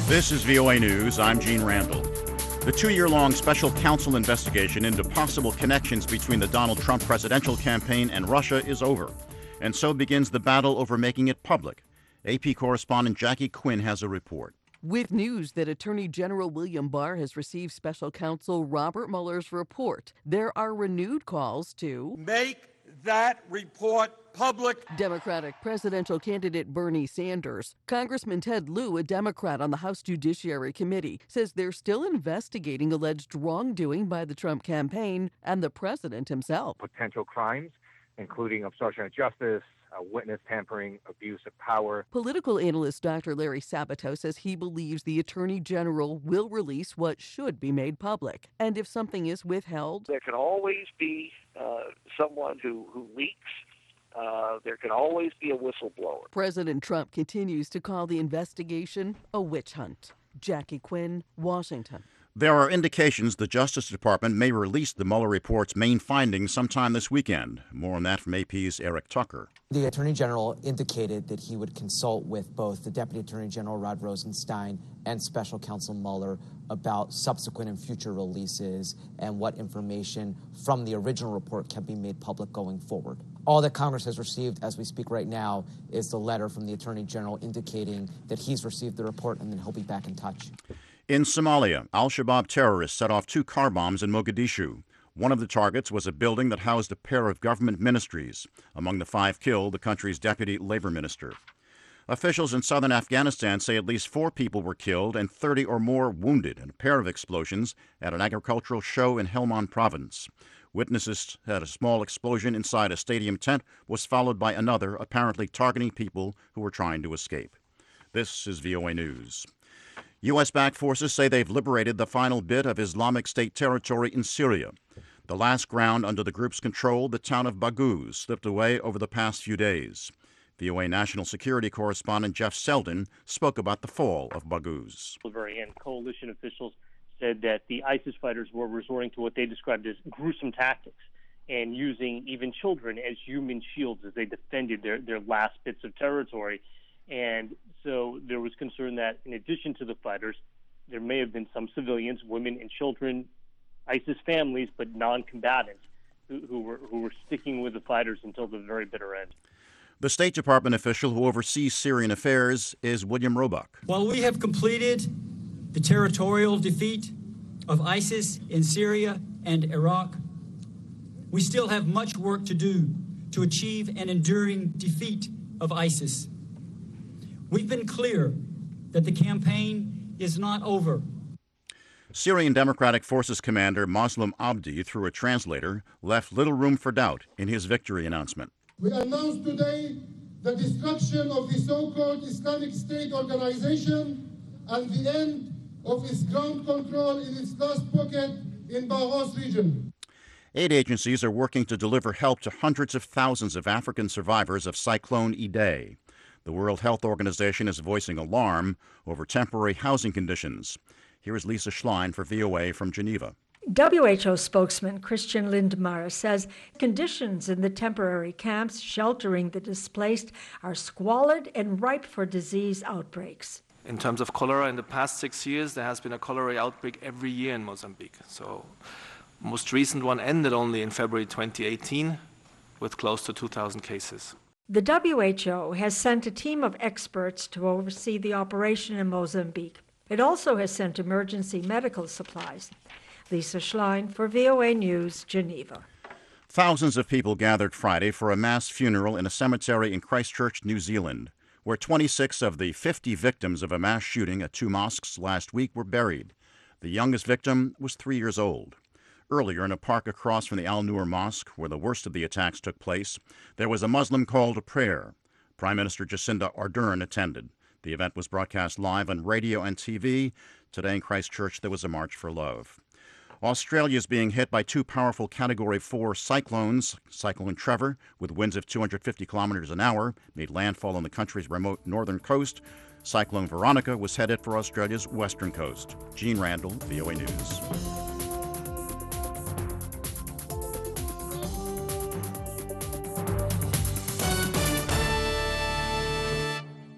This is VOA News. I'm Gene Randall. The 2-year-long special counsel investigation into possible connections between the Donald Trump presidential campaign and Russia is over. And so begins the battle over making it public. AP correspondent Jackie Quinn has a report. With news that Attorney General William Barr has received special counsel Robert Mueller's report, there are renewed calls to make that report public. Democratic presidential candidate Bernie Sanders. Congressman Ted Lieu, a Democrat on the House Judiciary Committee, says they're still investigating alleged wrongdoing by the Trump campaign and the president himself. Potential crimes, including obstruction of justice, witness tampering, abuse of power. Political analyst Dr. Larry Sabato says he believes the Attorney General will release what should be made public. And if something is withheld, there can always be someone who leaks. There can always be a whistleblower. President Trump continues to call the investigation a witch hunt. Jackie Quinn, Washington. There are indications the Justice Department may release the Mueller report's main findings sometime this weekend. More on that from AP's Eric Tucker. The Attorney General indicated that he would consult with both the Deputy Attorney General Rod Rosenstein and Special Counsel Mueller about subsequent and future releases and what information from the original report can be made public going forward. All that Congress has received as we speak right now is the letter from the Attorney General indicating that he's received the report and then he'll be back in touch. In Somalia, al-Shabaab terrorists set off 2 car bombs in Mogadishu. One of the targets was a building that housed a pair of government ministries. Among the 5 killed, the country's deputy labor minister. Officials in southern Afghanistan say at least 4 people were killed and 30 or more wounded in a pair of explosions at an agricultural show in Helmand province. Witnesses said a small explosion inside a stadium tent was followed by another, apparently targeting people who were trying to escape. This is VOA News. U.S.-backed forces say they've liberated the final bit of Islamic State territory in Syria. The last ground under the group's control, the town of Baghouz, slipped away over the past few days. VOA national security correspondent Jeff Selden spoke about the fall of Baghouz. At the very end, coalition officials said that the ISIS fighters were resorting to what they described as gruesome tactics and using even children as human shields as they defended their last bits of territory. And so there was concern that in addition to the fighters, there may have been some civilians, women and children, ISIS families, but non-combatants who were sticking with the fighters until the very bitter end. The State Department official who oversees Syrian affairs is William Roebuck. While we have completed the territorial defeat of ISIS in Syria and Iraq, we still have much work to do to achieve an enduring defeat of ISIS. We've been clear that the campaign is not over. Syrian Democratic Forces commander Moslem Abdi, through a translator, left little room for doubt in his victory announcement. We announce today the destruction of the so-called Islamic State organization and the end of its ground control in its last pocket in Baghouz region. Aid agencies are working to deliver help to hundreds of thousands of African survivors of Cyclone Idai. The World Health Organization is voicing alarm over temporary housing conditions. Here is Lisa Schlein for VOA from Geneva. WHO spokesman Christian Lindmeier says conditions in the temporary camps sheltering the displaced are squalid and ripe for disease outbreaks. In terms of cholera, in the past 6 years, there has been a cholera outbreak every year in Mozambique. So, most recent one ended only in February 2018 with close to 2,000 cases. The WHO has sent a team of experts to oversee the operation in Mozambique. It also has sent emergency medical supplies. Lisa Schlein for VOA News, Geneva. Thousands of people gathered Friday for a mass funeral in a cemetery in Christchurch, New Zealand, where 26 of the 50 victims of a mass shooting at 2 mosques last week were buried. The youngest victim was 3 years old. Earlier, in a park across from the Al-Noor Mosque, where the worst of the attacks took place, there was a Muslim call to prayer. Prime Minister Jacinda Ardern attended. The event was broadcast live on radio and TV. Today in Christchurch, there was a March for Love. Australia is being hit by 2 powerful Category 4 cyclones. Cyclone Trevor, with winds of 250 kilometers an hour, made landfall on the country's remote northern coast. Cyclone Veronica was headed for Australia's western coast. Gene Randall, VOA News.